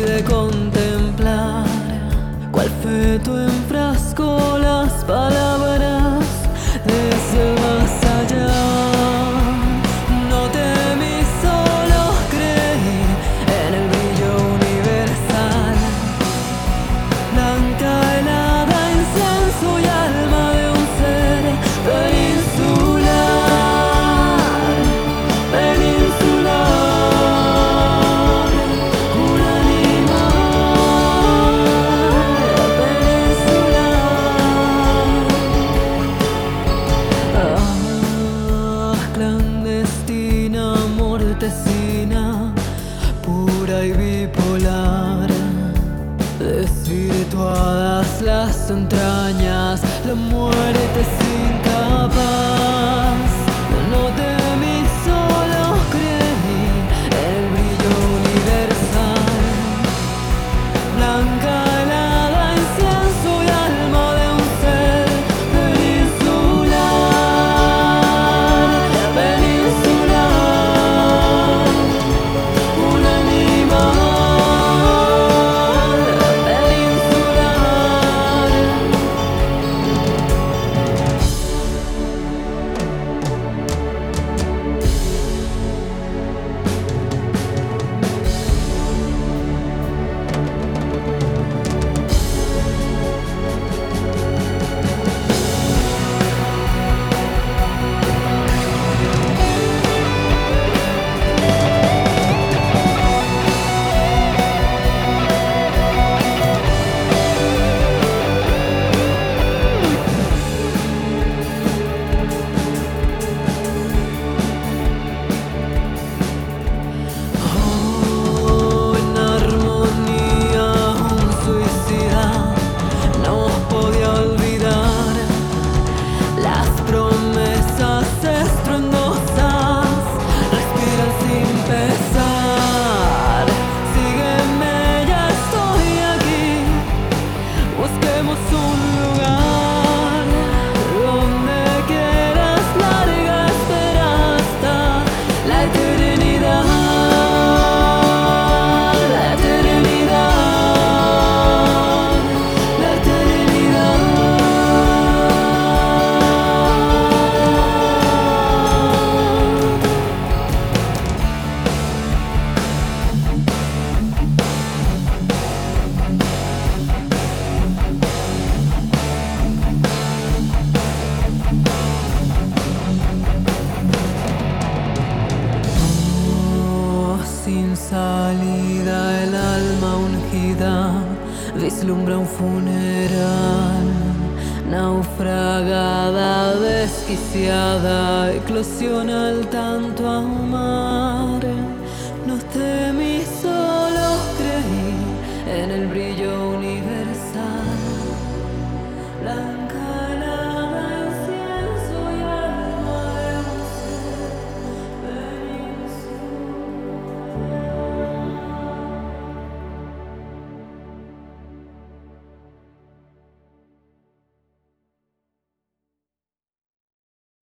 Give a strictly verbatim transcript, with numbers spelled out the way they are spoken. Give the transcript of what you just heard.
pude contemplar cuál feto enfrascó las palabras desde el más allá. No temí, solo creí en el brillo universal. Blanca, helada, incienso y alma de un ser peninsular, peninsular, un animal peninsular. Ah, clandestina, mortecina, pura y bipolar. Desvirtuadas las entrañas, la muerte es incapaz. No temí, solo creí en el brillo universal. Blanca, helada, incienso y alma de un ser peninsular, peninsular, un animal peninsular. Oh, en armonía, un suicida nos podía olvidar las promesas estruendosas. Respiran sin pesar. Sígueme, ya estoy aquí. Busquemos un lugar donde quieras, larga espera hasta la eternidad. La eternidad, la eternidad. Oh, sin salida, el alma ungida vislumbra un funeral. Naufragada, desquiciada, eclosiona el tanto amar. No temí, solo creí en el brillo